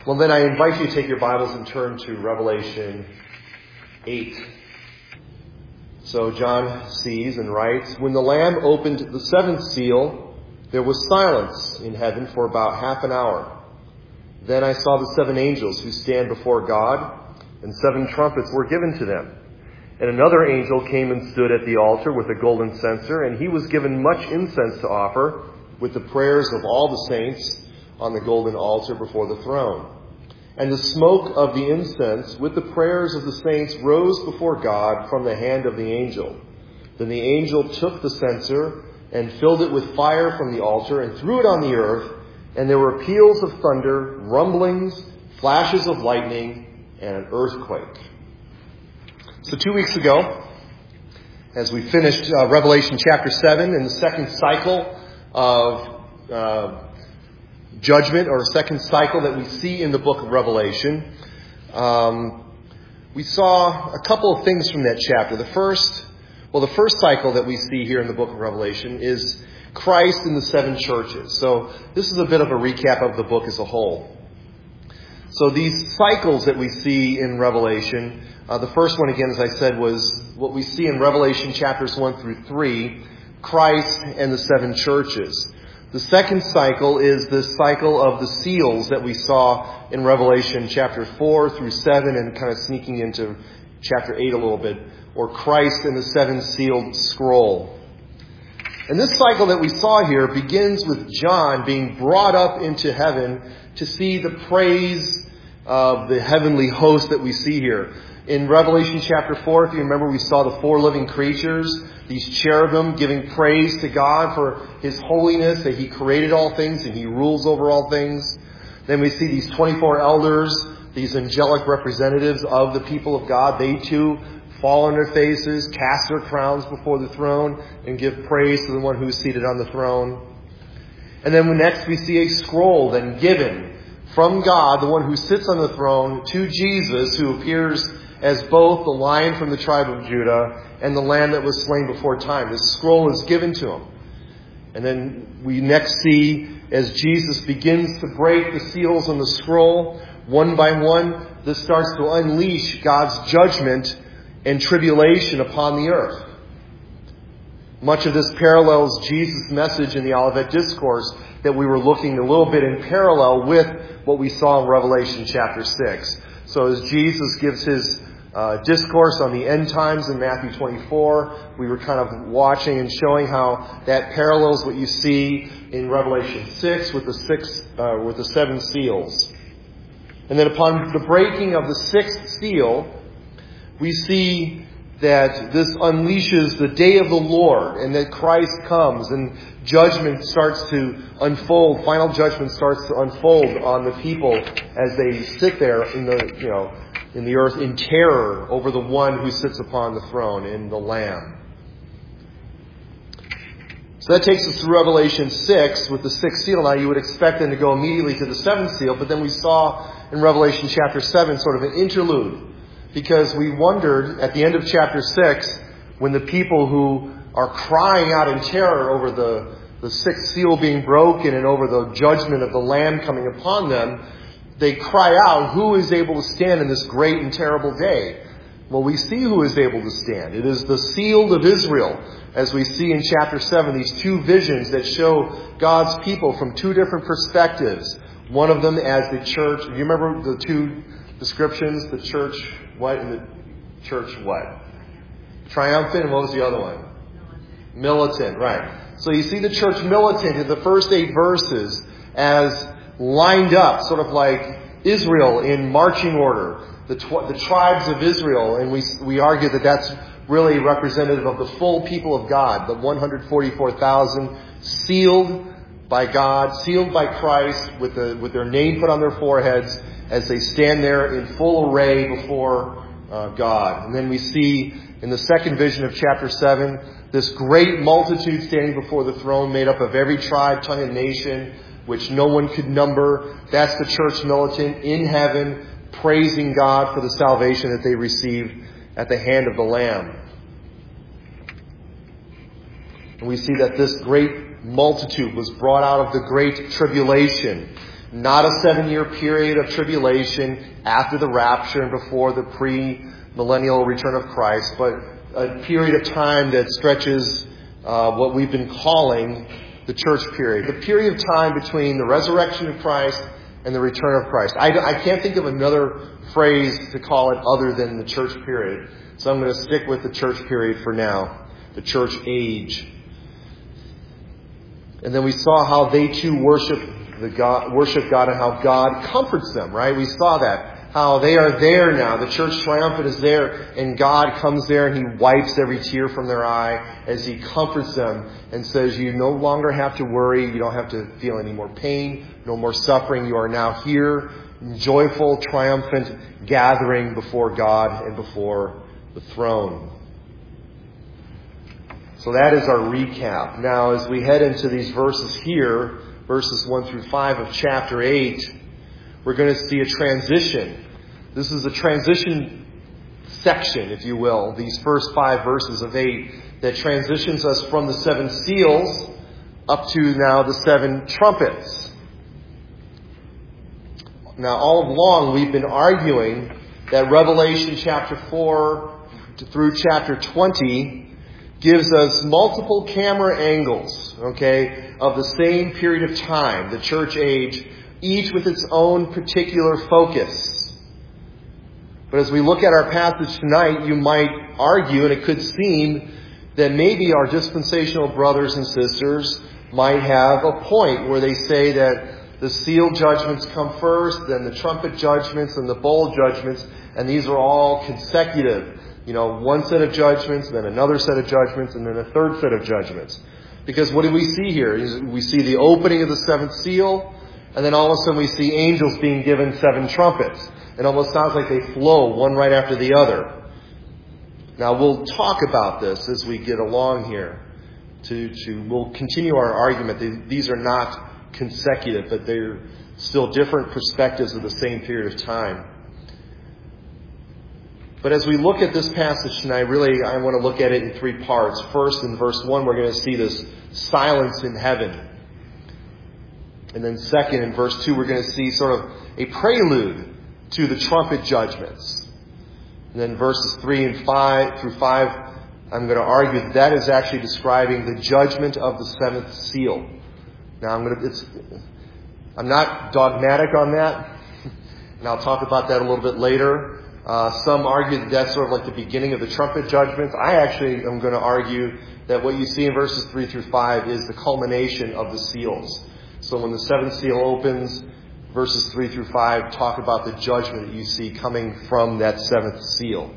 Well, then I invite you to take your Bibles and turn to Revelation 8. So John sees and writes, "When the Lamb opened the seventh seal, there was silence in heaven for about half an hour. Then I saw the seven angels who stand before God, and seven trumpets were given to them. And another angel came and stood at the altar with a golden censer, and he was given much incense to offer with the prayers of all the saints on the golden altar before the throne. And the smoke of the incense with the prayers of the saints rose before God from the hand of the angel. Then the angel took the censer and filled it with fire from the altar and threw it on the earth, and there were peals of thunder, rumblings, flashes of lightning, and an earthquake." So 2 weeks ago, as we finished Revelation chapter 7 in the second cycle of judgment, or second cycle that we see in the book of Revelation, we saw a couple of things from that chapter. The first cycle that we see here in the book of Revelation is Christ in the seven churches. So this is a bit of a recap of the book as a whole. So these cycles that we see in Revelation, the first one, again, as I said, was what we see in Revelation chapters 1 through 3, Christ and the seven churches. The second cycle is the cycle of the seals that we saw in Revelation chapter 4 through 7 and kind of sneaking into chapter 8 a little bit, or Christ and the seven sealed scroll. And this cycle that we saw here begins with John being brought up into heaven to see the praise of the heavenly host that we see here. In Revelation chapter 4, if you remember, we saw the four living creatures, these cherubim giving praise to God for His holiness, that He created all things and He rules over all things. Then we see these 24 elders, these angelic representatives of the people of God. They too fall on their faces, cast their crowns before the throne, and give praise to the one who is seated on the throne. And then next we see a scroll then given from God, the one who sits on the throne, to Jesus, who appears as both the Lion from the tribe of Judah and the Lamb that was slain before time. This scroll is given to him. And then we next see, as Jesus begins to break the seals on the scroll, one by one, this starts to unleash God's judgment and tribulation upon the earth. Much of this parallels Jesus' message in the Olivet Discourse that we were looking a little bit in parallel with what we saw in Revelation chapter 6. So as Jesus gives his discourse on the end times in Matthew 24, we were kind of watching and showing how that parallels what you see in Revelation 6 with the seven seals. And then upon the breaking of the sixth seal, we see that this unleashes the day of the Lord, and that Christ comes and judgment starts to unfold. Final judgment starts to unfold on the people as they sit there in the earth in terror over the one who sits upon the throne, in the Lamb. So that takes us through Revelation 6 with the sixth seal. Now you would expect them to go immediately to the seventh seal, but then we saw in Revelation chapter 7 sort of an interlude, because we wondered at the end of chapter 6, when the people who are crying out in terror over the sixth seal being broken and over the judgment of the Lamb coming upon them, they cry out, who is able to stand in this great and terrible day? Well, we see who is able to stand. It is the sealed of Israel, as we see in chapter 7, these two visions that show God's people from two different perspectives. One of them as the church. Do you remember the two descriptions? The church what and the church what? Triumphant, and what was the other one? Militant, right. So you see the church militant in the first 8 verses as lined up, sort of like Israel in marching order, the tribes of Israel, and we argue that that's really representative of the full people of God, the 144,000 sealed by God, sealed by Christ, with their name put on their foreheads as they stand there in full array before God. And then we see in the second vision of chapter 7, this great multitude standing before the throne, made up of every tribe, tongue, and nation, which no one could number. That's the church militant in heaven, praising God for the salvation that they received at the hand of the Lamb. And we see that this great multitude was brought out of the great tribulation. Not a 7-year period of tribulation after the rapture and before the pre-millennial return of Christ, but a period of time that stretches what we've been calling the church period. The period of time between the resurrection of Christ and the return of Christ. I can't think of another phrase to call it other than the church period. So I'm going to stick with the church period for now. The church age. And then we saw how they too worship God and how God comforts them, right? We saw that. How they are there now. The church triumphant is there, and God comes there and He wipes every tear from their eye as He comforts them and says, you no longer have to worry. You don't have to feel any more pain, no more suffering. You are now here, joyful, triumphant, gathering before God and before the throne. So that is our recap. Now, as we head into these verses here, verses 1 through 5 of chapter 8, we're going to see a transition. This is a transition section, if you will, these first 5 verses of 8, that transitions us from the 7 seals up to now the 7 trumpets. Now, all along, we've been arguing that Revelation chapter 4 through chapter 20 gives us multiple camera angles, of the same period of time, the church age, each with its own particular focus. But as we look at our passage tonight, you might argue, and it could seem, that maybe our dispensational brothers and sisters might have a point where they say that the seal judgments come first, then the trumpet judgments and the bowl judgments, and these are all consecutive. One set of judgments, then another set of judgments, and then a third set of judgments. Because what do we see here? We see the opening of the 7th seal, and then all of a sudden we see angels being given 7 trumpets. It almost sounds like they flow one right after the other. Now we'll talk about this as we get along here. We'll continue our argument. These are not consecutive, but they're still different perspectives of the same period of time. But as we look at this passage tonight, I want to look at it in 3 parts. First, in verse 1, we're going to see this silence in heaven. And then second, in verse 2, we're going to see sort of a prelude to the trumpet judgments. And then verses 3 and 5 through 5, I'm going to argue that is actually describing the judgment of the 7th seal. Now, I'm not dogmatic on that, and I'll talk about that a little bit later. Some argue that that's sort of like the beginning of the trumpet judgments. I actually am going to argue that what you see in verses 3 through 5 is the culmination of the seals. So when the 7th seal opens, verses 3 through 5 talk about the judgment that you see coming from that 7th seal.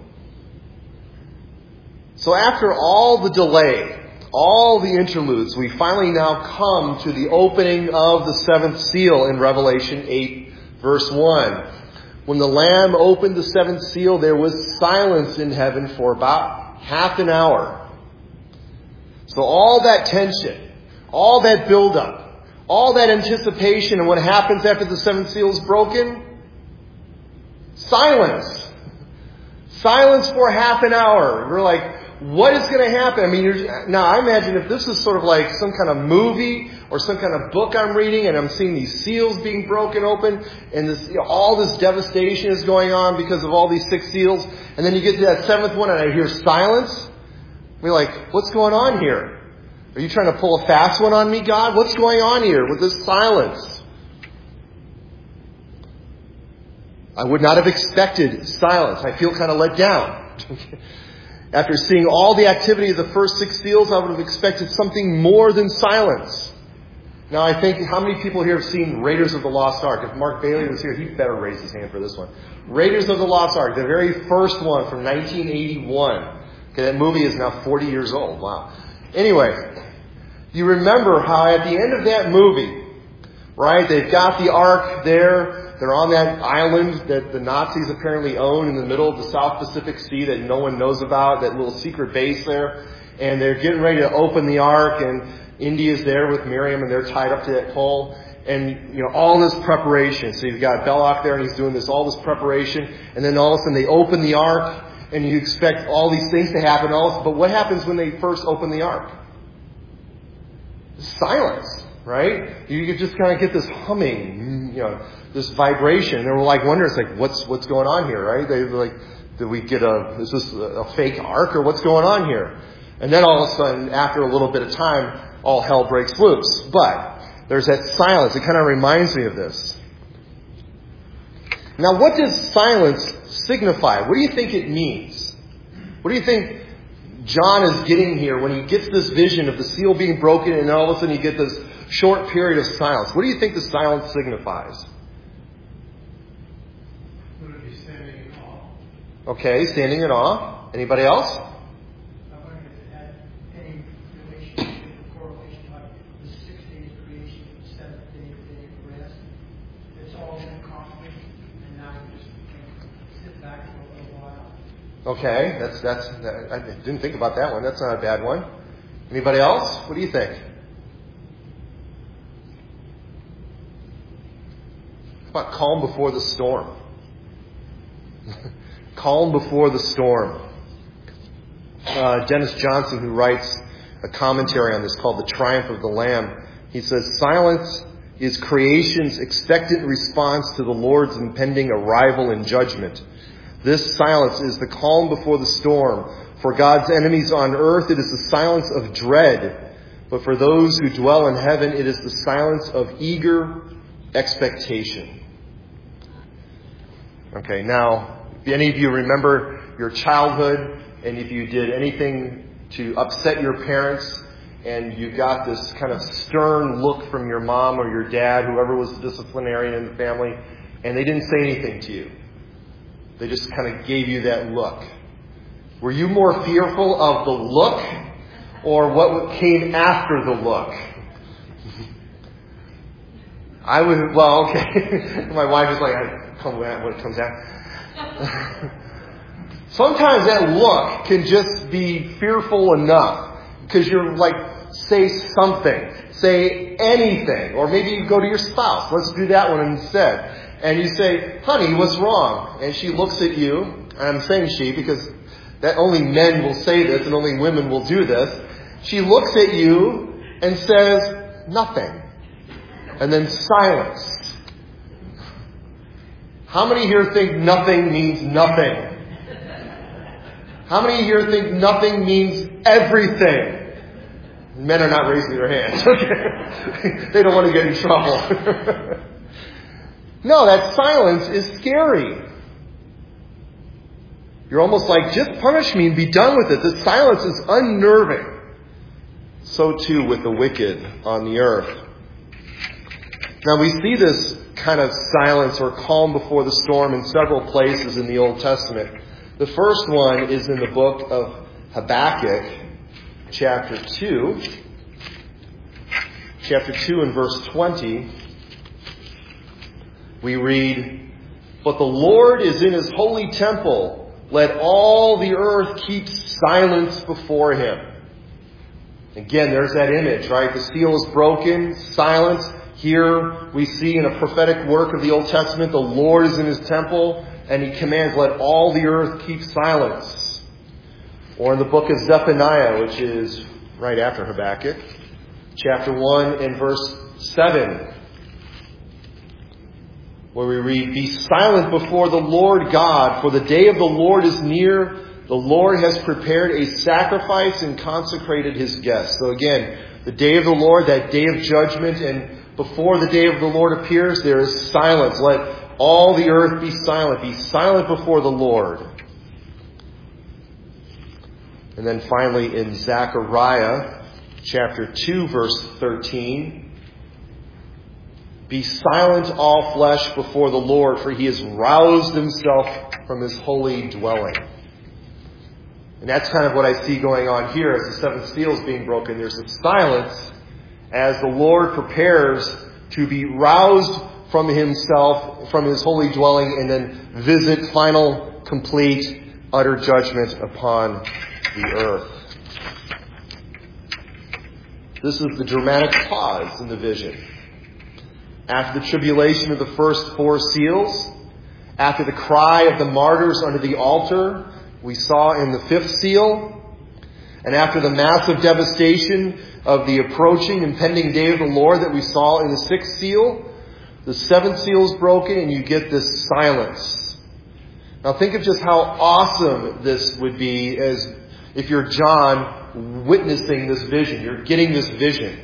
So after all the delay, all the interludes, we finally now come to the opening of the 7th seal in Revelation 8, verse 1. When the Lamb opened the 7th seal, there was silence in heaven for about half an hour. So all that tension, all that buildup, all that anticipation, and what happens after the 7th seal is broken? Silence. Silence for half an hour. We're like, what is going to happen? Now I imagine if this is sort of like some kind of movie or some kind of book I'm reading, and I'm seeing these seals being broken open, and all this devastation is going on because of all these 6 seals, and then you get to that 7th one and I hear silence. We're like, what's going on here? Are you trying to pull a fast one on me, God? What's going on here with this silence? I would not have expected silence. I feel kind of let down. After seeing all the activity of the first 6 seals, I would have expected something more than silence. Now, I think, how many people here have seen Raiders of the Lost Ark? If Mark Bailey was here, he'd better raise his hand for this one. Raiders of the Lost Ark, the very first one from 1981. Okay, that movie is now 40 years old. Wow. Anyway, you remember how at the end of that movie, right, they've got the Ark there. They're on that island that the Nazis apparently own in the middle of the South Pacific Sea that no one knows about, that little secret base there. And they're getting ready to open the Ark, and India's there with Miriam, and they're tied up to that pole. And, all this preparation. So you've got Belloc there, and he's doing all this preparation. And then all of a sudden they open the Ark, and you expect all these things to happen. But what happens when they first open the Ark? Silence, right? You just kind of get this humming. this vibration. They were like wondering, it's like, what's going on here, right? They were like, is this a fake ark or what's going on here? And then all of a sudden, after a little bit of time, all hell breaks loose. But there's that silence. It kind of reminds me of this. Now, what does silence signify? What do you think it means? What do you think John is getting here when he gets this vision of the seal being broken and all of a sudden you get this short period of silence? What do you think the silence signifies? Would it be standing in awe? Okay, standing in awe. Anybody else? I wonder if it had any relationship or correlation, like the 6 days of creation, the 7th day, the day of rest. It's all been accomplished, and now you just can sit back for a little while. Okay, I didn't think about that one. That's not a bad one. Anybody else? What do you think? How about calm before the storm? Calm before the storm. Dennis Johnson, who writes a commentary on this called The Triumph of the Lamb, he says, silence is creation's expectant response to the Lord's impending arrival and judgment. This silence is the calm before the storm. For God's enemies on earth, it is the silence of dread. But for those who dwell in heaven, it is the silence of eager expectation. Okay, now, if any of you remember your childhood, and if you did anything to upset your parents, and you got this kind of stern look from your mom or your dad, whoever was the disciplinarian in the family, and they didn't say anything to you. They just kind of gave you that look. Were you more fearful of the look or what came after the look? I would, well, okay. My wife is like, I come when it comes out. Sometimes that look can just be fearful enough because you're like, say something, say anything, or maybe you go to your spouse. Let's do that one instead. And you say, honey, what's wrong? And she looks at you, and I'm saying she because that only men will say this and only women will do this. She looks at you and says, nothing. And then silence. How many here think nothing means nothing? How many here think nothing means everything? Men are not raising their hands. Okay. They don't want to get in trouble. No, that silence is scary. You're almost like, just punish me and be done with it. The silence is unnerving. So too with the wicked on the earth. Now we see this kind of silence or calm before the storm in several places in the Old Testament. The first one is in the book of Habakkuk, chapter 2. Chapter 2 and verse 20. We read, but the Lord is in his holy temple. Let all the earth keep silence before him. Again, there's that image, right? The seal is broken, silence. Here we see in a prophetic work of the Old Testament, the Lord is in his temple, and he commands, let all the earth keep silence. Or in the book of Zephaniah, which is right after Habakkuk, chapter 1 and verse 7. Where we read, be silent before the Lord God, for the day of the Lord is near. The Lord has prepared a sacrifice and consecrated his guests. So again, the day of the Lord, that day of judgment, and before the day of the Lord appears, there is silence. Let all the earth be silent. Be silent before the Lord. And then finally in Zechariah, chapter 2, verse 13, be silent, all flesh, before the Lord, for he has roused himself from his holy dwelling. And that's kind of what I see going on here as the seventh seal is being broken. There's a silence as the Lord prepares to be roused from himself, from his holy dwelling, and then visit final, complete, utter judgment upon the earth. This is the dramatic pause in the vision. After the tribulation of the first 4 seals, after the cry of the martyrs under the altar we saw in the 5th seal, and after the massive devastation of the approaching impending day of the Lord that we saw in the 6th seal, The seventh seal is broken and you get this silence. Now think of just how awesome this would be as if you're John witnessing this vision. You're getting this vision.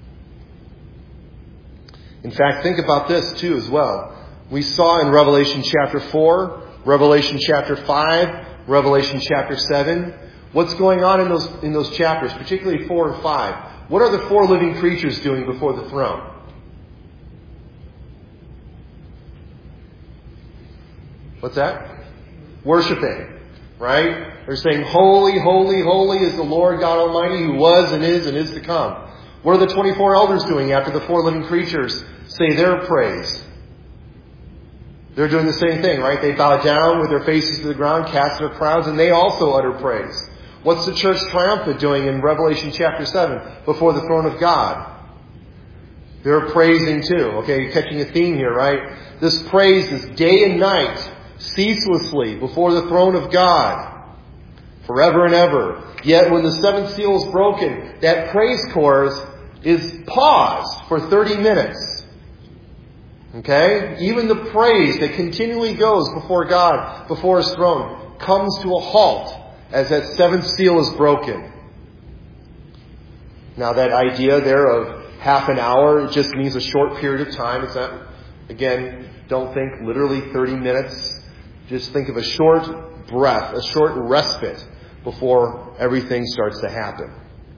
In fact, think about this too as well. We saw in Revelation chapter 4, Revelation chapter 5, Revelation chapter 7. What's going on in those chapters, particularly 4 and 5? What are the four living creatures doing before the throne? What's that? Worshiping, right? They're saying, holy, holy, holy is the Lord God Almighty who was and is to come. What are the 24 elders doing after the four living creatures say their praise? They're doing the same thing, right? They bow down with their faces to the ground, cast their crowns, and they also utter praise. What's the church triumphant doing in Revelation chapter 7 before the throne of God? They're praising too. Okay, you're catching a theme here, right? This praise is day and night, ceaselessly before the throne of God, forever and ever. Yet when the seventh seal is broken, that praise chorus is paused for 30 minutes. Okay? Even the praise that continually goes before God, before His throne, comes to a halt as that seventh seal is broken. Now that idea there of half an hour, it just means a short period of time. It's not, again, don't think literally 30 minutes. Just think of a short breath, a short respite before everything starts to happen.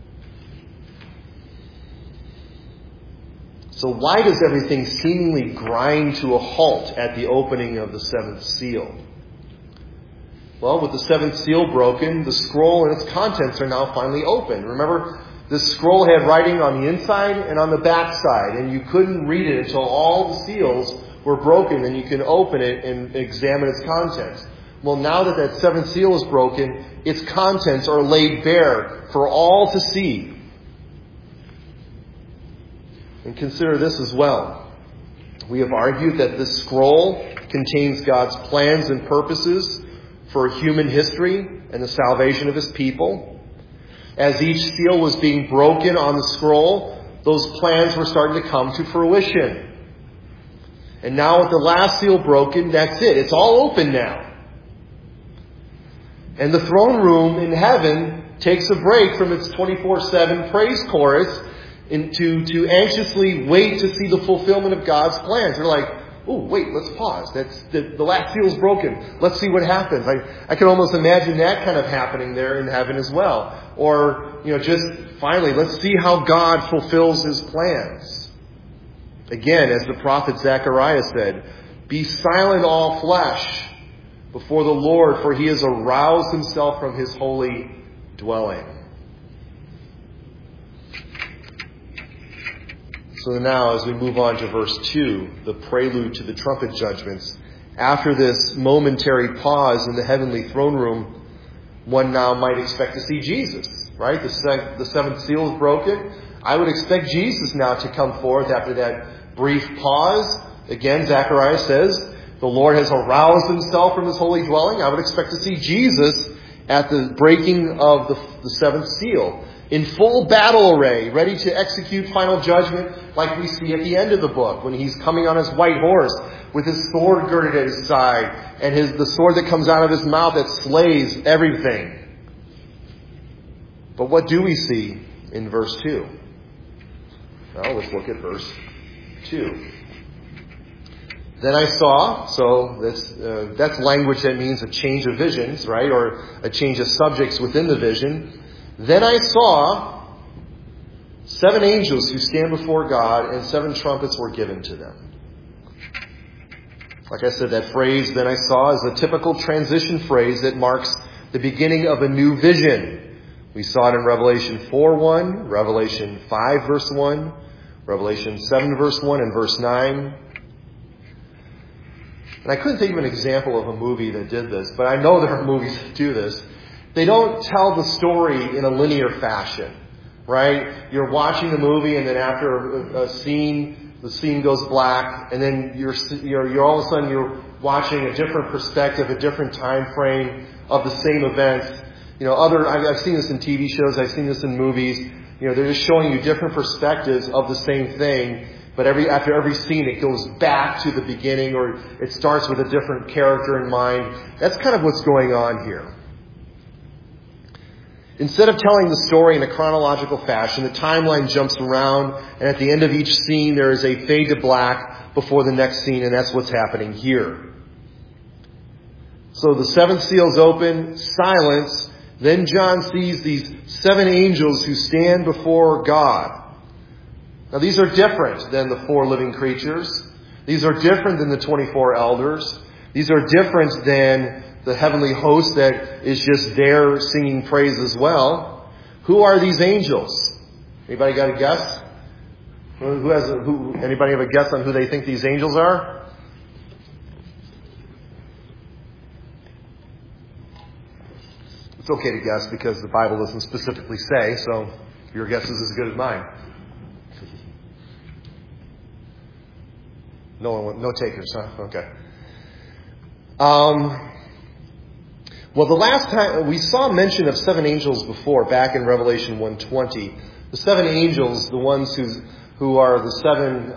So why does everything seemingly grind to a halt at the opening of the seventh seal? Well, with the seventh seal broken, the scroll and its contents are now finally open. Remember, this scroll had writing on the inside and on the back side, and you couldn't read it until all the seals were broken, and you can open it and examine its contents. Well, now that that seventh seal is broken, its contents are laid bare for all to see. And consider this as well. We have argued that this scroll contains God's plans and purposes for human history and the salvation of His people. As each seal was being broken on the scroll, those plans were starting to come to fruition. And now with the last seal broken, that's it. It's all open now. And the throne room in heaven takes a break from its 24/7 praise chorus to anxiously wait to see the fulfillment of God's plans. They're like, oh, wait, let's pause. That's the last seal is broken. Let's see what happens. I can almost imagine that kind of happening there in heaven as well. Or, just finally, let's see how God fulfills His plans. Again, as the prophet Zechariah said, be silent all flesh before the Lord, for He has aroused Himself from His holy dwelling. So now, as we move on to verse 2, the prelude to the trumpet judgments, after this momentary pause in the heavenly throne room, one now might expect to see Jesus, right? The seventh seal is broken. I would expect Jesus now to come forth after that brief pause. Again, Zechariah says, the Lord has aroused Himself from His holy dwelling. I would expect to see Jesus at the breaking of the seventh seal, in full battle array, ready to execute final judgment like we see at the end of the book, when He's coming on His white horse with His sword girded at His side and the sword that comes out of His mouth that slays everything. But what do we see in verse 2? Well, let's look at verse 2. Then I saw, so that's language that means a change of visions, right? Or a change of subjects within the vision. Then I saw 7 angels who stand before God, and 7 trumpets were given to them. Like I said, that phrase, then I saw, is a typical transition phrase that marks the beginning of a new vision. We saw it in Revelation 4:1, Revelation 5 verse 1, Revelation 7 verse 1, and verse 9. And I couldn't think of an example of a movie that did this, but I know there are movies that do this. They don't tell the story in a linear fashion, right? You're watching the movie, and then after a scene, the scene goes black, and then you're all of a sudden you're watching a different perspective, a different time frame of the same events. I've seen this in TV shows, I've seen this in movies. They're just showing you different perspectives of the same thing, but after every scene it goes back to the beginning, or it starts with a different character in mind. That's kind of what's going on here. Instead of telling the story in a chronological fashion, the timeline jumps around, and at the end of each scene there is a fade to black before the next scene, and that's what's happening here. So the seventh seal is open, silence. Then John sees these 7 angels who stand before God. Now these are different than the 4 living creatures. These are different than the 24 elders. These are different than the heavenly host that is just there singing praise as well. Who are these angels? Anybody got a guess? Anybody have a guess on who they think these angels are? It's okay to guess because the Bible doesn't specifically say, so your guess is as good as mine. No takers, huh? Okay. Well, the last time we saw mention of 7 angels before, back in Revelation 1:20. The 7 angels, the ones who are the 7.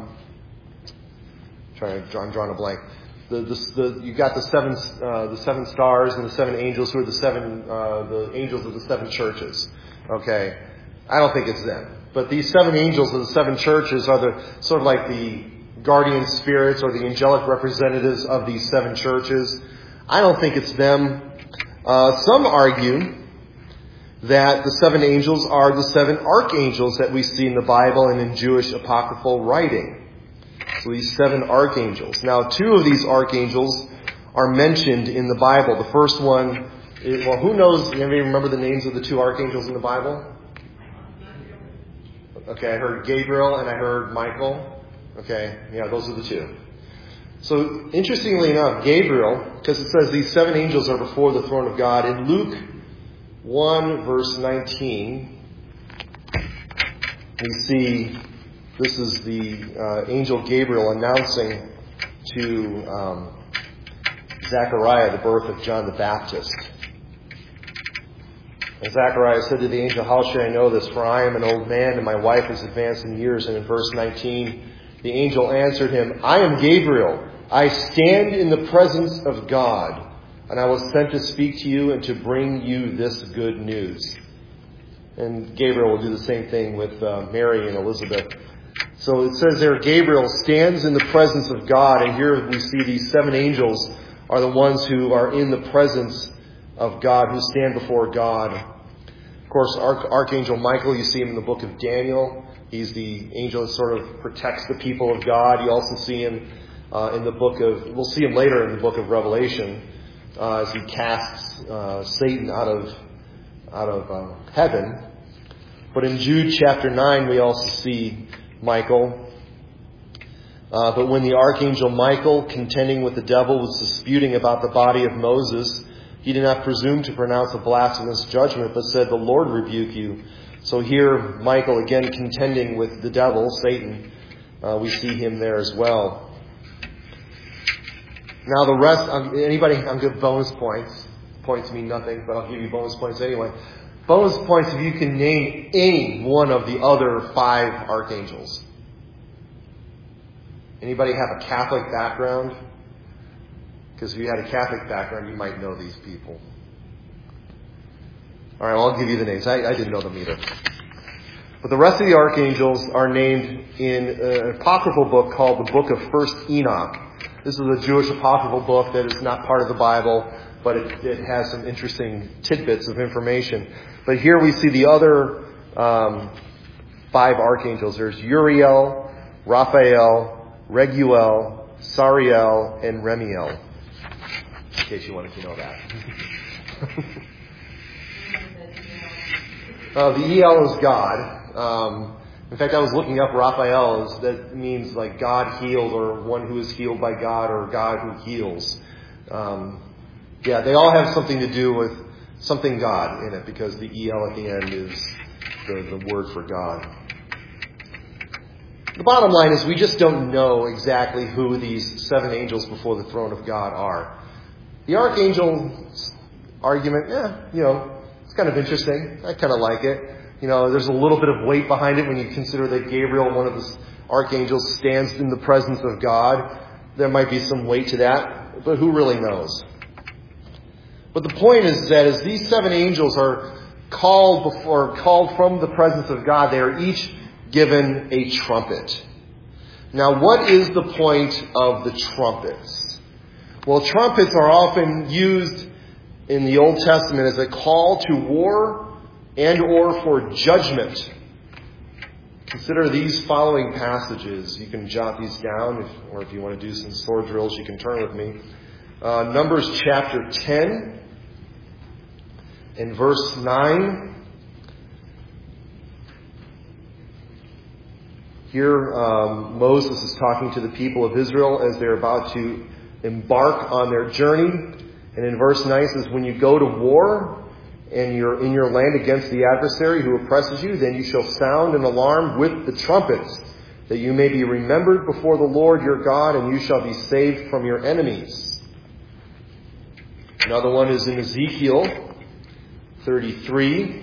I'm drawing a blank. You got the 7 stars and the 7 angels who are the angels of the 7 churches. Okay, I don't think it's them, but these 7 angels of the 7 churches are the sort of like the guardian spirits or the angelic representatives of these 7 churches. I don't think it's them. Some argue that the 7 angels are the 7 archangels that we see in the Bible and in Jewish apocryphal writing. So these 7 archangels. Now, 2 of these archangels are mentioned in the Bible. The first one is, well, who knows? Anybody remember the names of the 2 archangels in the Bible? Okay, I heard Gabriel and I heard Michael. Okay, yeah, those are the 2. So, interestingly enough, Gabriel, because it says these 7 angels are before the throne of God. In Luke 1, verse 19, we see this is the angel Gabriel announcing to Zechariah the birth of John the Baptist. And Zechariah said to the angel, "How shall I know this? For I am an old man and my wife is advanced in years." And in verse 19, the angel answered him, "I am Gabriel. I stand in the presence of God, and I was sent to speak to you and to bring you this good news." And Gabriel will do the same thing with Mary and Elizabeth. So it says there, Gabriel stands in the presence of God, and here we see these 7 angels are the ones who are in the presence of God, who stand before God. Of course, Archangel Michael, you see him in the book of Daniel. He's the angel that sort of protects the people of God. You also see him in the book of, we'll see him later in the book of Revelation, as he casts Satan out of heaven. But in Jude chapter 9, we also see Michael. But when the archangel Michael, contending with the devil, was disputing about the body of Moses, he did not presume to pronounce a blasphemous judgment, but said, "The Lord rebuke you." So here, Michael, again contending with the devil, Satan, we see him there as well. Now the rest, anybody, I'll give bonus points. Points mean nothing, but I'll give you bonus points anyway. Bonus points if you can name any one of the other 5 archangels. Anybody have a Catholic background? Because if you had a Catholic background, you might know these people. All right, well, I'll give you the names. I didn't know them either. But the rest of the archangels are named in an apocryphal book called the Book of First Enoch. This is a Jewish apocryphal book that is not part of the Bible, but it has some interesting tidbits of information. But here we see the other 5 archangels. There's Uriel, Raphael, Reguel, Sariel, and Remiel. In case you wanted to know that. The El is God. In fact, I was looking up Raphael. That means like God healed, or one who is healed by God, or God who heals. Yeah, they all have something to do with something God in it, because the El at the end is the word for God. The bottom line is we just don't know exactly who these 7 angels before the throne of God are. The archangel argument, it's kind of interesting. I kind of like it. There's a little bit of weight behind it when you consider that Gabriel, one of archangel stands in the presence of God. There might be some weight to that, but who really knows? But the point is that as these 7 angels are called from the presence of God, they are each given a trumpet. Now, what is the point of the trumpets? Well, trumpets are often used in the Old Testament as a call to war and or for judgment. Consider these following passages. You can jot these down, or if you want to do some sword drills, you can turn with me. Numbers chapter 10 and verse 9. Here, Moses is talking to the people of Israel as they're about to embark on their journey. And in verse 9 it says, when you go to war and you're in your land against the adversary who oppresses you, then you shall sound an alarm with the trumpets, that you may be remembered before the Lord your God, and you shall be saved from your enemies. Another one is in Ezekiel 33.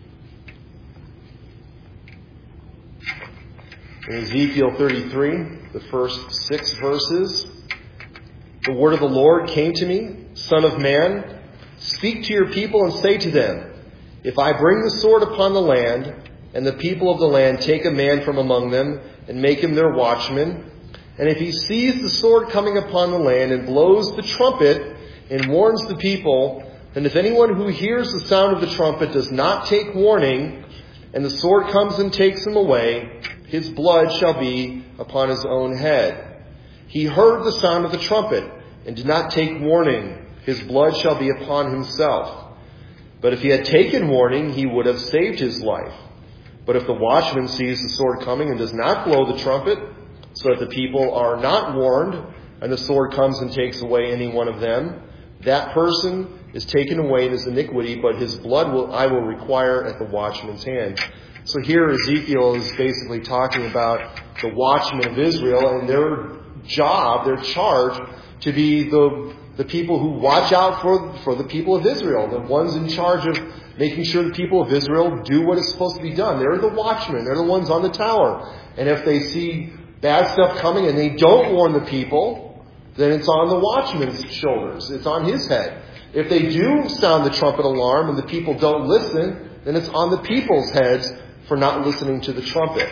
In Ezekiel 33, the first 6 verses, the word of the Lord came to me, Son of man, speak to your people and say to them, if I bring the sword upon the land, and the people of the land take a man from among them, and make him their watchman, and if he sees the sword coming upon the land, and blows the trumpet, and warns the people, then if anyone who hears the sound of the trumpet does not take warning, and the sword comes and takes him away, his blood shall be upon his own head. He heard the sound of the trumpet and did not take warning. His blood shall be upon himself. But if he had taken warning, he would have saved his life. But if the watchman sees the sword coming and does not blow the trumpet, so that the people are not warned, and the sword comes and takes away any one of them, that person is taken away in his iniquity, but his blood I will require at the watchman's hand. So here Ezekiel is basically talking about the watchmen of Israel and their job, their charge, to be the people who watch out for the people of Israel, the ones in charge of making sure the people of Israel do what is supposed to be done. They're the watchmen. They're the ones on the tower. And if they see bad stuff coming and they don't warn the people, then it's on the watchman's shoulders. It's on his head. If they do sound the trumpet alarm and the people don't listen, then it's on the people's heads for not listening to the trumpet.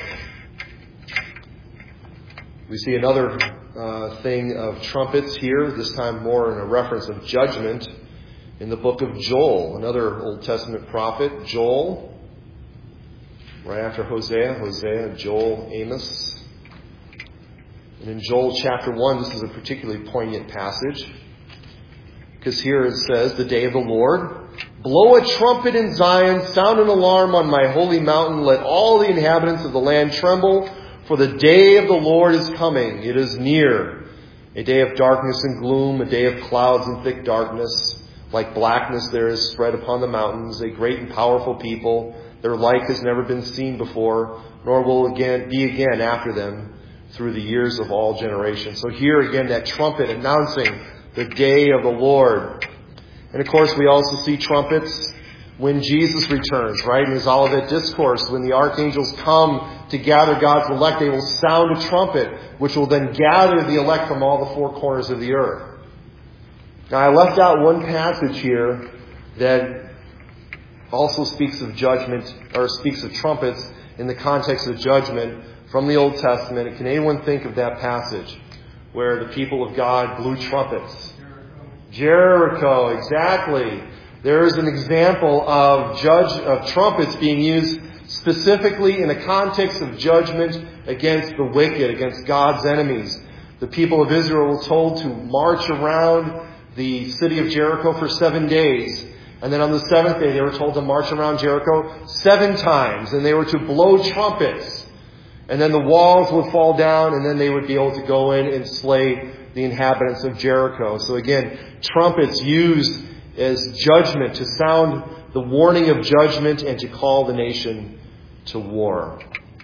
We see another thing of trumpets here, this time more in a reference of judgment, in the book of Joel, another Old Testament prophet, Joel, right after Hosea, Joel, Amos. And in Joel chapter 1, this is a particularly poignant passage, because here it says, the day of the Lord, blow a trumpet in Zion, sound an alarm on my holy mountain, let all the inhabitants of the land tremble, for the day of the Lord is coming, it is near. A day of darkness and gloom, a day of clouds and thick darkness. Like blackness there is spread upon the mountains, a great and powerful people. Their like has never been seen before, nor will be again after them through the years of all generations. So here again, that trumpet announcing the day of the Lord. And of course, we also see trumpets when Jesus returns, right? In his Olivet Discourse, when the archangels come to gather God's elect, they will sound a trumpet, which will then gather the elect from all the 4 corners of the earth. Now, I left out one passage here that also speaks of judgment, or speaks of trumpets in the context of judgment from the Old Testament. Can anyone think of that passage where the people of God blew trumpets? Jericho, exactly. There is an example of trumpets being used specifically in the context of judgment against the wicked, against God's enemies. The people of Israel were told to march around the city of Jericho for 7 days. And then on the 7th day, they were told to march around Jericho 7 times. And they were to blow trumpets. And then the walls would fall down, and then they would be able to go in and slay the inhabitants of Jericho. So again, trumpets used as judgment, to sound the warning of judgment and to call the nation to war.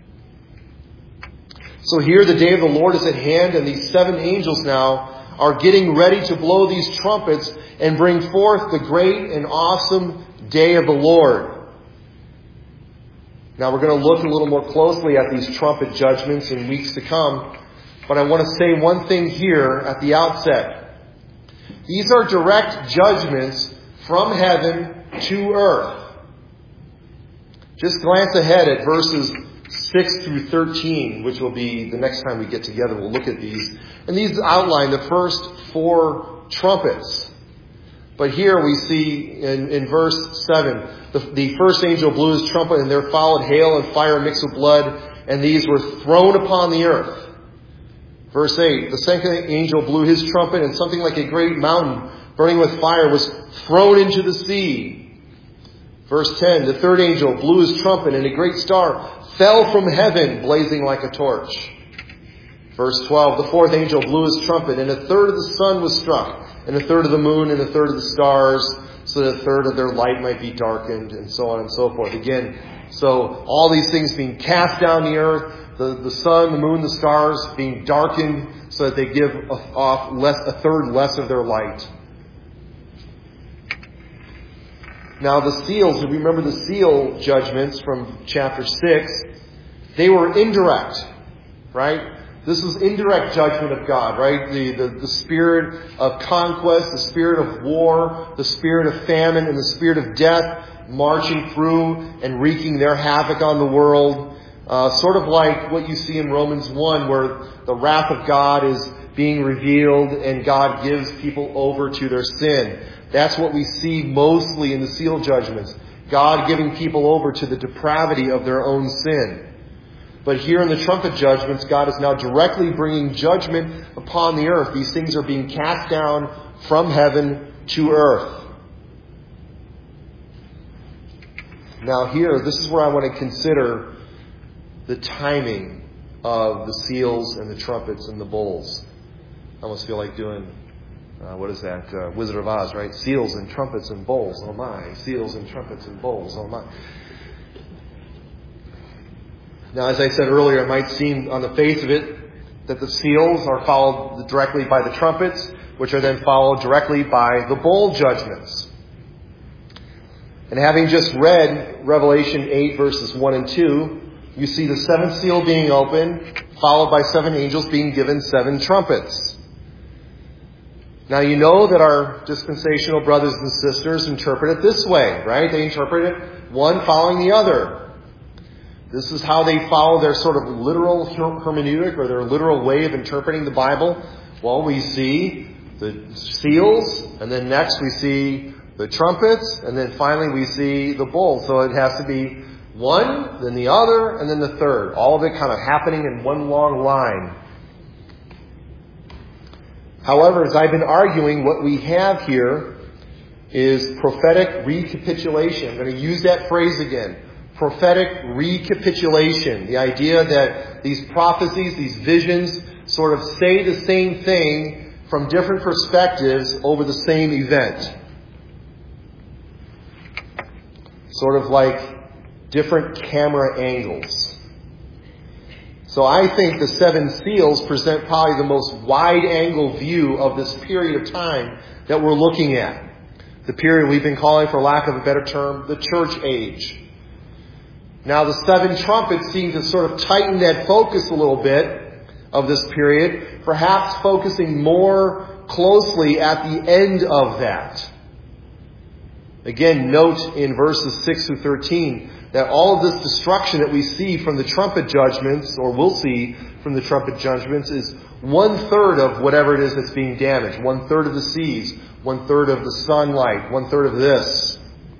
So here the day of the Lord is at hand, and these 7 angels now are getting ready to blow these trumpets and bring forth the great and awesome day of the Lord. Now we're going to look a little more closely at these trumpet judgments in weeks to come, but I want to say one thing here at the outset. These are direct judgments from heaven to earth. Just glance ahead at verses 6 through 13, which will be the next time we get together. We'll look at these. And these outline the first 4 trumpets. But here we see in verse 7, the first angel blew his trumpet, and there followed hail and fire mixed with blood, and these were thrown upon the earth. Verse 8, the second angel blew his trumpet, and something like a great mountain burning with fire was thrown into the sea. Verse 10, the third angel blew his trumpet, and a great star fell from heaven, blazing like a torch. Verse 12, the fourth angel blew his trumpet, and a third of the sun was struck, and a third of the moon, and a third of the stars, so that a third of their light might be darkened, and so on and so forth. Again, so all these things being cast down the earth, the sun, the moon, the stars being darkened, so that they give off a third less of their light. Now the seals, if you remember the seal judgments from chapter 6, they were indirect, right? This is indirect judgment of God, right? The spirit of conquest, the spirit of war, the spirit of famine, and the spirit of death marching through and wreaking their havoc on the world. Sort of like what you see in Romans 1, where the wrath of God is being revealed and God gives people over to their sin. That's what we see mostly in the seal judgments. God giving people over to the depravity of their own sin. But here in the trumpet judgments, God is now directly bringing judgment upon the earth. These things are being cast down from heaven to earth. Now here, this is where I want to consider the timing of the seals and the trumpets and the bowls. I almost feel like doing, what is that? Wizard of Oz, right? Seals and trumpets and bowls, oh my. Seals and trumpets and bowls, oh my. Now, as I said earlier, it might seem on the face of it that the seals are followed directly by the trumpets, which are then followed directly by the bowl judgments. And having just read Revelation 8, verses 1 and 2, you see the seventh seal being opened, followed by 7 angels being given 7 trumpets. Now, you know that our dispensational brothers and sisters interpret it this way, right? They interpret it one following the other. This is how they follow their sort of literal hermeneutic or their literal way of interpreting the Bible. Well, we see the seals, and then next we see the trumpets, and then finally we see the bowl. So it has to be one, then the other, and then the third. All of it kind of happening in one long line. However, as I've been arguing, what we have here is prophetic recapitulation. I'm going to use that phrase again. Prophetic recapitulation. The idea that these prophecies, these visions, sort of say the same thing from different perspectives over the same event. Sort of like different camera angles. So I think the 7 seals present probably the most wide-angle view of this period of time that we're looking at. The period we've been calling, for lack of a better term, the church age. Now the 7 trumpets seem to sort of tighten that focus a little bit of this period, perhaps focusing more closely at the end of that. Again, note in verses 6 through 13 that all of this destruction that we see from the trumpet judgments, or will see from the trumpet judgments, is 1/3 of whatever it is that's being damaged. 1/3 of the seas, 1/3 of the sunlight, 1/3 of this.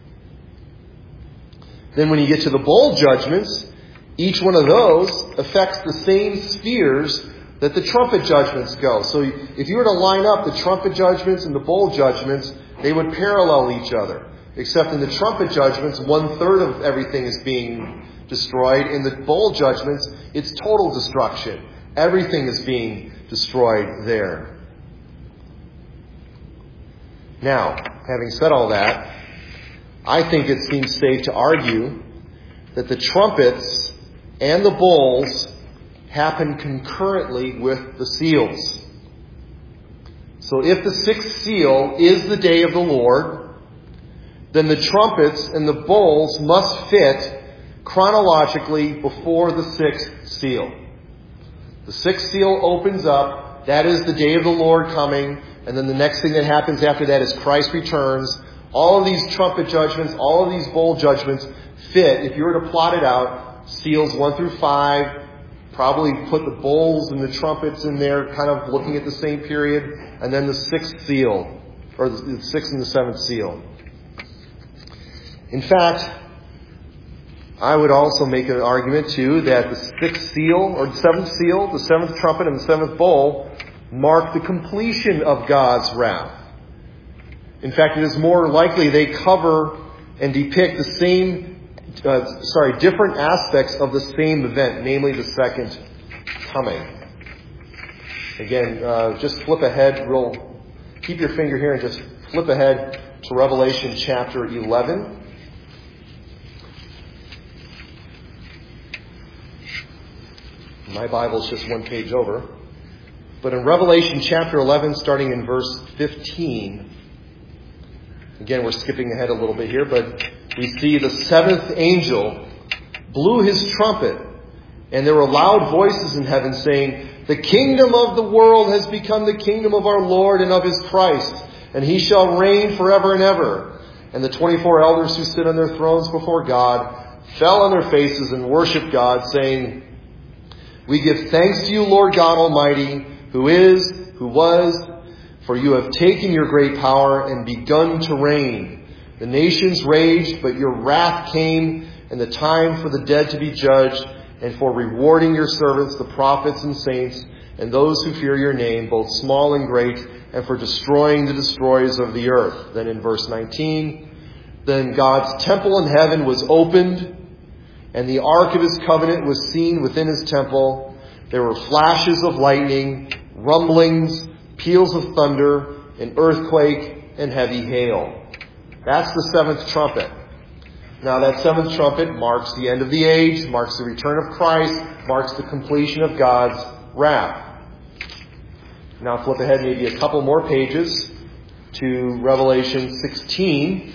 Then when you get to the bowl judgments, each one of those affects the same spheres that the trumpet judgments go. So if you were to line up the trumpet judgments and the bowl judgments, they would parallel each other. Except in the trumpet judgments, 1/3 of everything is being destroyed. In the bowl judgments, it's total destruction. Everything is being destroyed there. Now, having said all that, I think it seems safe to argue that the trumpets and the bowls happen concurrently with the seals. So if the 6th seal is the day of the Lord, then the trumpets and the bowls must fit chronologically before the sixth seal. The sixth seal opens up. That is the day of the Lord coming. And then the next thing that happens after that is Christ returns. All of these trumpet judgments, all of these bowl judgments fit. If you were to plot it out, seals 1 through 5, probably put the bowls and the trumpets in there, kind of looking at the same period. And then the sixth seal, or the sixth and the seventh seal. In fact, I would also make an argument, too, that the sixth seal, or the seventh trumpet and the seventh bowl, mark the completion of God's wrath. In fact, it is more likely they cover and depict the different aspects of the same event, namely the second coming. Again, just flip ahead. Keep your finger here and just flip ahead to Revelation chapter 11. My Bible's just one page over. But in Revelation chapter 11, starting in verse 15, again, we're skipping ahead a little bit here, but we see the seventh angel blew his trumpet, and there were loud voices in heaven saying, "The kingdom of the world has become the kingdom of our Lord and of his Christ, and he shall reign forever and ever." And the 24 elders who sit on their thrones before God fell on their faces and worshiped God, saying, "We give thanks to you, Lord God Almighty, who is, who was, for you have taken your great power and begun to reign. The nations raged, but your wrath came, and the time for the dead to be judged, and for rewarding your servants, the prophets and saints, and those who fear your name, both small and great, and for destroying the destroyers of the earth." Then in verse 19, "Then God's temple in heaven was opened, and the ark of his covenant was seen within his temple. There were flashes of lightning, rumblings, peals of thunder, an earthquake, and heavy hail." That's the seventh trumpet. Now that seventh trumpet marks the end of the age, marks the return of Christ, marks the completion of God's wrath. Now flip ahead maybe a couple more pages to Revelation 16.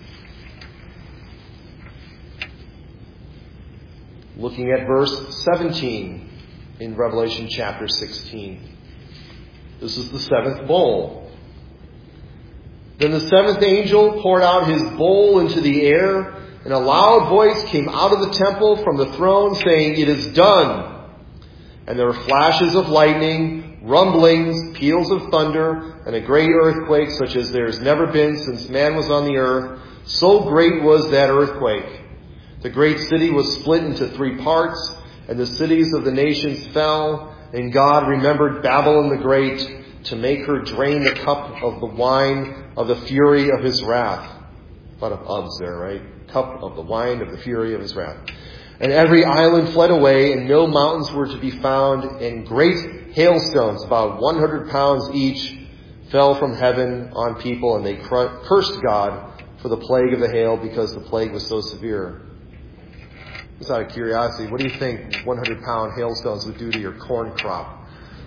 Looking at verse 17 in Revelation chapter 16. This is the seventh bowl. "Then the seventh angel poured out his bowl into the air, and a loud voice came out of the temple from the throne saying, 'It is done.' And there were flashes of lightning, rumblings, peals of thunder, and a great earthquake such as there has never been since man was on the earth. So great was that earthquake. The great city was split into 3 parts, and the cities of the nations fell, and God remembered Babylon the Great to make her drain the cup of the wine of the fury of his wrath." A lot of ofs there, right? Cup of the wine of the fury of his wrath. "And every island fled away, and no mountains were to be found, and great hailstones, about 100 pounds each, fell from heaven on people, and they cursed God for the plague of the hail, because the plague was so severe." Just out of curiosity, what do you think 100-pound hailstones would do to your corn crop?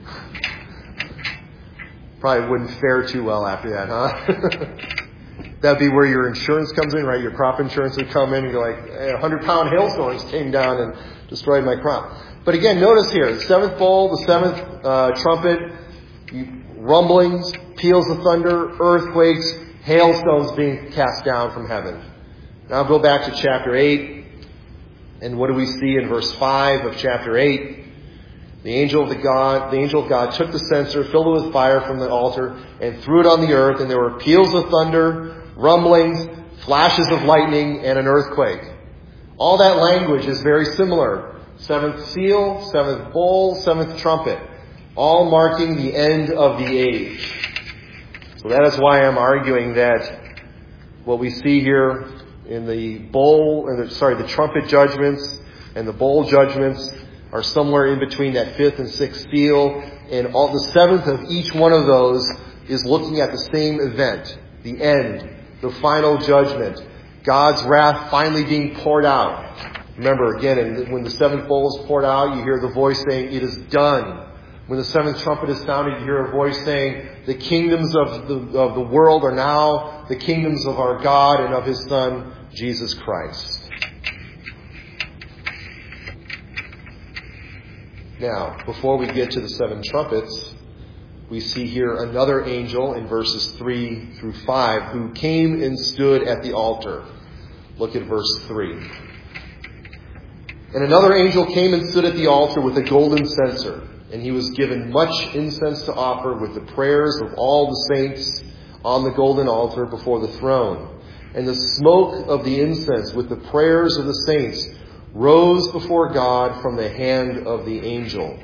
Probably wouldn't fare too well after that, huh? That'd be where your insurance comes in, right? Your crop insurance would come in and go like, hey, 100-pound hailstones came down and destroyed my crop. But again, notice here, the seventh bowl, the seventh trumpet, rumblings, peals of thunder, earthquakes, hailstones being cast down from heaven. Now go back to chapter 8. And what do we see in verse 5 of chapter 8? The angel of God took the censer, filled it with fire from the altar, and threw it on the earth, and there were peals of thunder, rumblings, flashes of lightning, and an earthquake. All that language is very similar. Seventh seal, seventh bowl, seventh trumpet. All marking the end of the age. So that is why I'm arguing that what we see here in the the trumpet judgments and the bowl judgments are somewhere in between that fifth and sixth seal, and all the seventh of each one of those is looking at the same event, the end, the final judgment, God's wrath finally being poured out. Remember, again, when the seventh bowl is poured out, you hear the voice saying, "It is done." When the seventh trumpet is sounded, you hear a voice saying, "The kingdoms of the world are now the kingdoms of our God and of his Son, Jesus Christ." Now, before we get to the 7 trumpets, we see here another angel in verses 3 through 5 who came and stood at the altar. Look at verse 3. And another angel came and stood at the altar with a golden censer, and he was given much incense to offer with the prayers of all the saints on the golden altar before the throne. And the smoke of the incense with the prayers of the saints rose before God from the hand of the angel.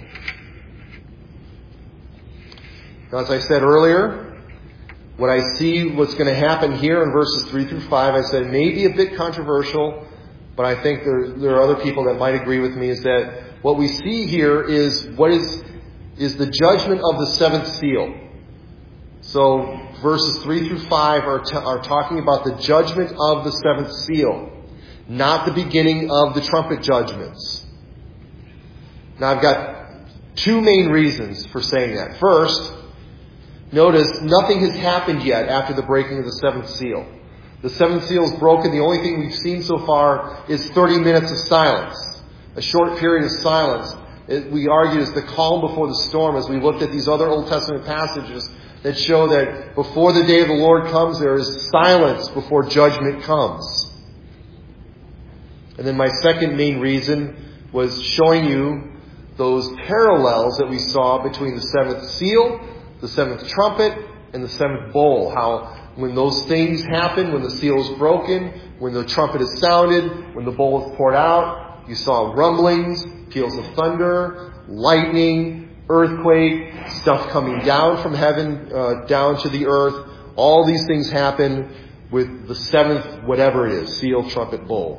Now, as I said earlier, what I see what's going to happen here in verses 3 through 5, I said it may be a bit controversial, but I think there are other people that might agree with me, is that what we see here is what is the judgment of the 7th seal. So verses 3 through 5 are talking about the judgment of the 7th seal, not the beginning of the trumpet judgments. Now, I've got 2 main reasons for saying that. First, notice nothing has happened yet after the breaking of the 7th seal. The 7th seal is broken. The only thing we've seen so far is 30 minutes of silence, a short period of silence. We argued is the calm before the storm as we looked at these other Old Testament passages that show that before the day of the Lord comes, there is silence before judgment comes. And then my second main reason was showing you those parallels that we saw between the 7th seal, the 7th trumpet, and the 7th bowl. How when those things happen, when the seal is broken, when the trumpet is sounded, when the bowl is poured out, you saw rumblings, peals of thunder, lightning, earthquake, stuff coming down from heaven, down to the earth. All these things happen with the 7th, whatever it is, seal, trumpet, bowl.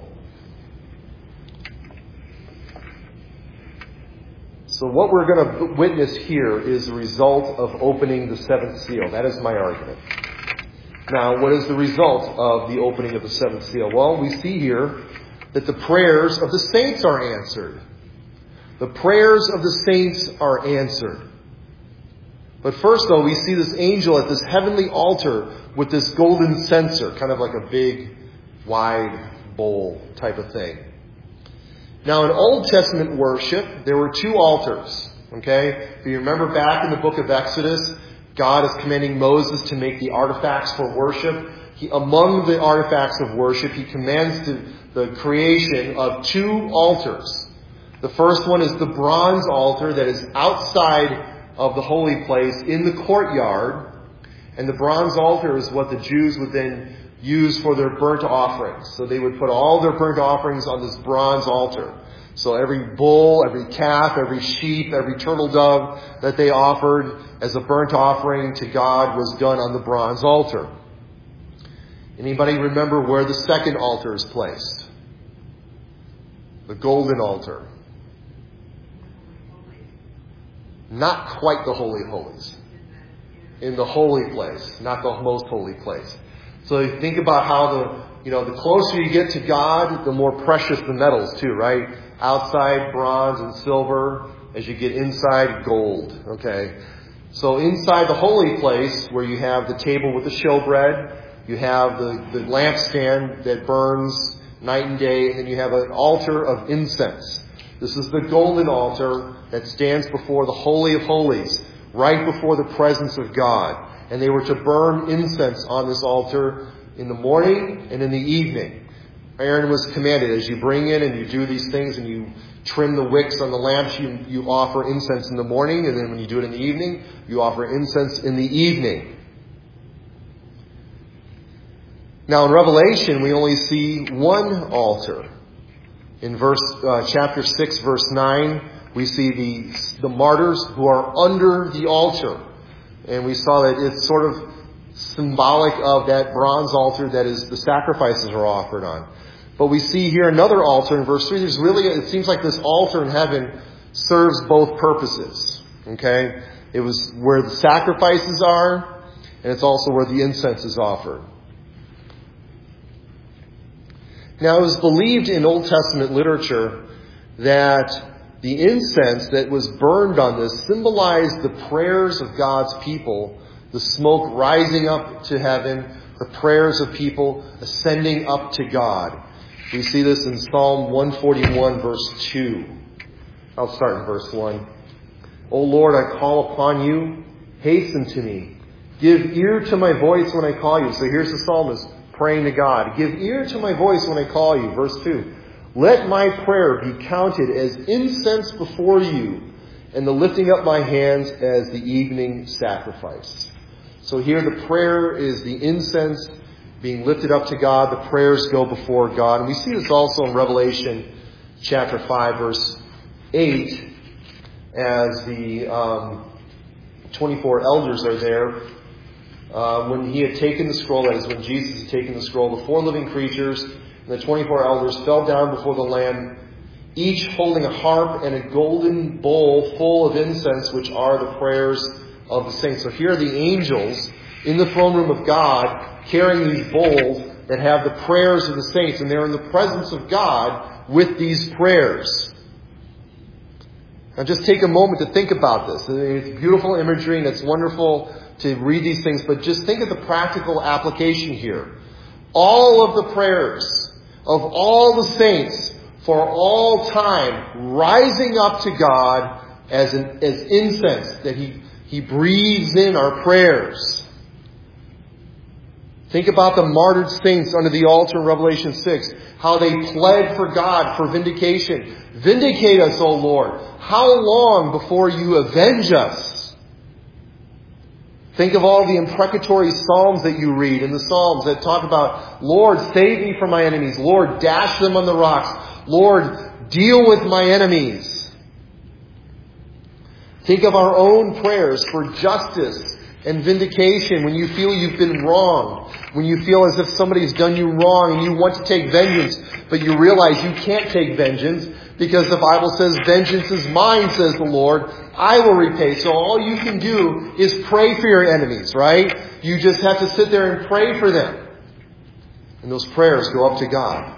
So what we're going to witness here is the result of opening the 7th seal. That is my argument. Now, what is the result of the opening of the 7th seal? Well, we see here that the prayers of the saints are answered. The prayers of the saints are answered. But first, though, we see this angel at this heavenly altar with this golden censer, kind of like a big, wide bowl type of thing. Now, in Old Testament worship, there were 2 altars. Okay? If you remember back in the book of Exodus, God is commanding Moses to make the artifacts for worship. Among the artifacts of worship, he commands the creation of 2 altars. The first one is the bronze altar that is outside of the holy place in the courtyard. And the bronze altar is what the Jews would then use for their burnt offerings. So they would put all their burnt offerings on this bronze altar. So every bull, every calf, every sheep, every turtle dove that they offered as a burnt offering to God was done on the bronze altar. Anybody remember where the second altar is placed? The golden altar. Not quite the Holy of Holies. In the holy place, not the most holy place. So you think about how the closer you get to God, the more precious the metals too, right? Outside, bronze and silver. As you get inside, gold. Okay. So inside the holy place, where you have the table with the showbread, you have the lampstand that burns night and day, and then you have an altar of incense. This is the golden altar that stands before the Holy of Holies, right before the presence of God. And they were to burn incense on this altar in the morning and in the evening. Aaron was commanded, as you bring in and you do these things and you trim the wicks on the lamps, you offer incense in the morning, and then when you do it in the evening, you offer incense in the evening. Now in Revelation, we only see one altar. In chapter 6, verse 9, we see the martyrs who are under the altar. And we saw that it's sort of symbolic of that bronze altar that is the sacrifices are offered on. But we see here another altar in verse 3. It seems like this altar in heaven serves both purposes. Okay? It was where the sacrifices are, and it's also where the incense is offered. Now, it was believed in Old Testament literature that the incense that was burned on this symbolized the prayers of God's people, the smoke rising up to heaven, the prayers of people ascending up to God. We see this in Psalm 141, verse 2. I'll start in verse 1. O Lord, I call upon you. Hasten to me. Give ear to my voice when I call you. So here's the psalmist praying to God. Give ear to my voice when I call you. Verse 2. Let my prayer be counted as incense before you, and the lifting up my hands as the evening sacrifice. So here the prayer is the incense being lifted up to God. The prayers go before God. And we see this also in Revelation chapter 5, verse 8, as the 24 elders are there. When he had taken the scroll, that is, when Jesus had taken the scroll, the 4 living creatures and the 24 elders fell down before the Lamb, each holding a harp and a golden bowl full of incense, which are the prayers of the saints. So here are the angels in the throne room of God carrying these bowls that have the prayers of the saints, and they're in the presence of God with these prayers. Now just take a moment to think about this. It's beautiful imagery and it's wonderful to read these things, but just think of the practical application here. All of the prayers of all the saints for all time rising up to God as incense that He breathes in our prayers. Think about the martyred saints under the altar in Revelation 6, how they pled for God for vindication. Vindicate us, O Lord. How long before you avenge us? Think of all the imprecatory psalms that you read in the Psalms that talk about, Lord, save me from my enemies. Lord, dash them on the rocks. Lord, deal with my enemies. Think of our own prayers for justice and vindication when you feel you've been wronged. When you feel as if somebody's done you wrong and you want to take vengeance, but you realize you can't take vengeance because the Bible says, vengeance is mine, says the Lord. I will repay. So all you can do is pray for your enemies, right? You just have to sit there and pray for them. And those prayers go up to God.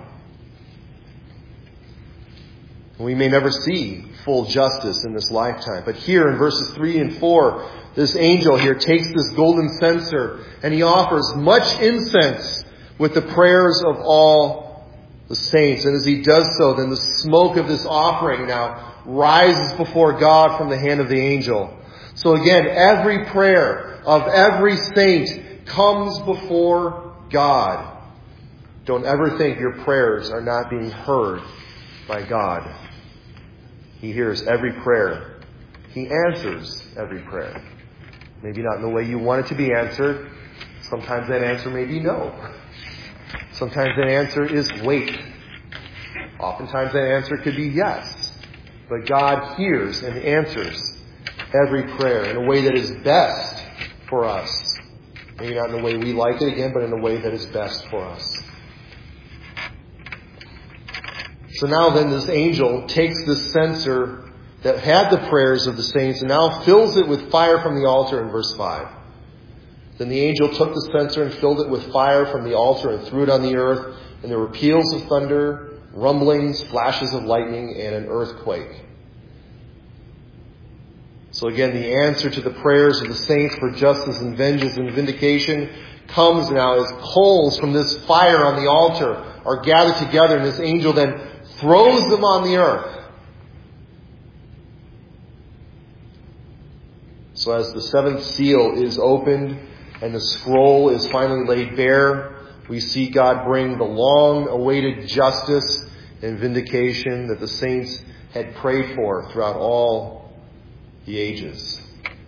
We may never see full justice in this lifetime. But here in verses 3 and 4, this angel here takes this golden censer and he offers much incense with the prayers of all the saints. And as he does so, then the smoke of this offering now rises before God from the hand of the angel. So again, every prayer of every saint comes before God. Don't ever think your prayers are not being heard by God. He hears every prayer. He answers every prayer. Maybe not in the way you want it to be answered. Sometimes that answer may be no. Sometimes that answer is wait. Oftentimes that answer could be yes. But God hears and answers every prayer in a way that is best for us. Maybe not in the way we like it again, but in a way that is best for us. So now then this angel takes this censer that had the prayers of the saints and now fills it with fire from the altar in verse 5. Then the angel took the censer and filled it with fire from the altar and threw it on the earth. And there were peals of thunder, rumblings, flashes of lightning, and an earthquake. So again, the answer to the prayers of the saints for justice and vengeance and vindication comes now as coals from this fire on the altar are gathered together, and this angel then throws them on the earth. So as the seventh seal is opened and the scroll is finally laid bare, we see God bring the long-awaited justice and vindication that the saints had prayed for throughout all the ages.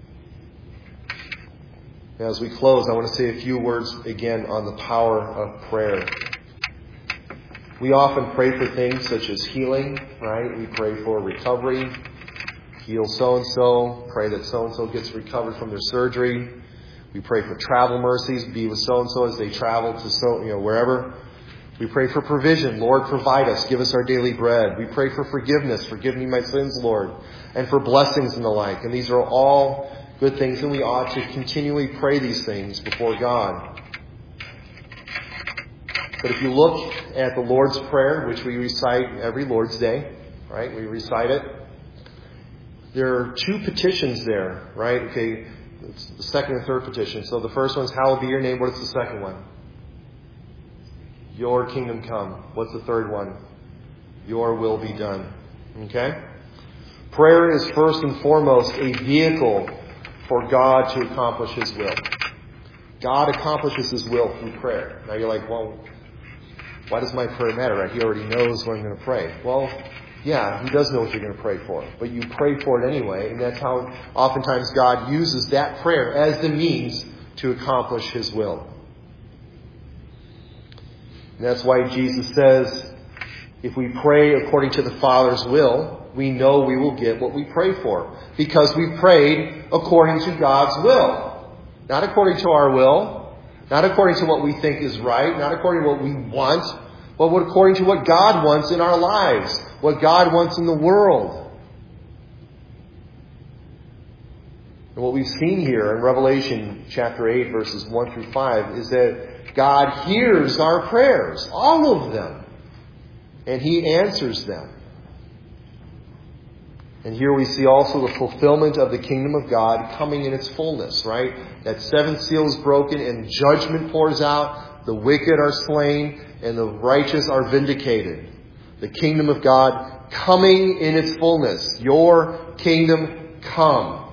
Now, as we close, I want to say a few words again on the power of prayer. We often pray for things such as healing, right? We pray for recovery. Heal so-and-so. Pray that so-and-so gets recovered from their surgery. We pray for travel mercies. Be with so-and-so as they travel to wherever. We pray for provision. Lord, provide us. Give us our daily bread. We pray for forgiveness. Forgive me my sins, Lord. And for blessings and the like. And these are all good things, and we ought to continually pray these things before God. But if you look at the Lord's Prayer, which we recite every Lord's Day, right? We recite it. There are two petitions there, right? Okay, it's the second and third petition. So the first one is, hallowed be your name. What is the second one? Your kingdom come. What's the third one? Your will be done. Okay? Prayer is first and foremost a vehicle for God to accomplish His will. God accomplishes His will through prayer. Now you're like, well, why does my prayer matter? Right? He already knows what I'm going to pray. Well, yeah, He does know what you're going to pray for. But you pray for it anyway. And that's how oftentimes God uses that prayer as the means to accomplish His will. And that's why Jesus says, if we pray according to the Father's will, we know we will get what we pray for. Because we prayed according to God's will. Not according to our will. Not according to what we think is right. Not according to what we want. But according to what God wants in our lives. What God wants in the world. And what we've seen here in Revelation chapter 8, verses 1 through 5, is that God hears our prayers. All of them. And He answers them. And here we see also the fulfillment of the kingdom of God coming in its fullness, right? That seventh seal is broken and judgment pours out. The wicked are slain and the righteous are vindicated. The kingdom of God coming in its fullness. Your kingdom come.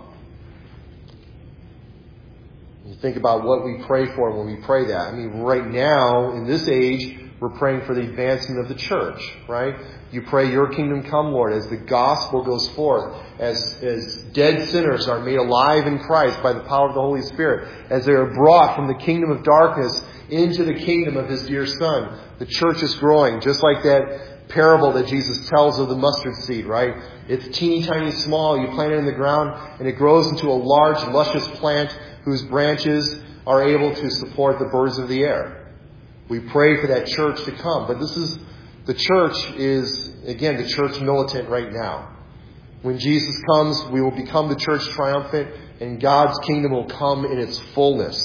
You think about what we pray for when we pray that. I mean, right now, in this age, we're praying for the advancement of the church, right? You pray, your kingdom come, Lord, as the gospel goes forth, as dead sinners are made alive in Christ by the power of the Holy Spirit, as they are brought from the kingdom of darkness into the kingdom of His dear Son. The church is growing, just like that parable that Jesus tells of the mustard seed, right? It's teeny tiny small. You plant it in the ground and it grows into a large, luscious plant whose branches are able to support the birds of the air. We pray for that church to come. But the church is, again, the church militant right now. When Jesus comes, we will become the church triumphant and God's kingdom will come in its fullness.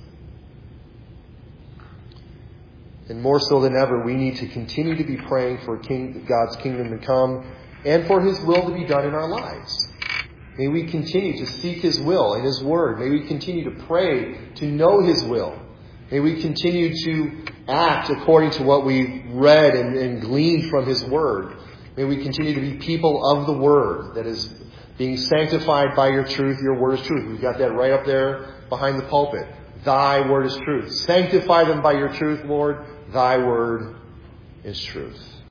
And more so than ever, we need to continue to be praying for God's kingdom to come and for His will to be done in our lives. May we continue to seek His will in His Word. May we continue to pray to know His will. May we continue to act according to what we've read and gleaned from His Word. May we continue to be people of the Word that is being sanctified by your truth. Your Word is truth. We've got that right up there behind the pulpit. Thy Word is truth. Sanctify them by your truth, Lord. Thy Word is truth.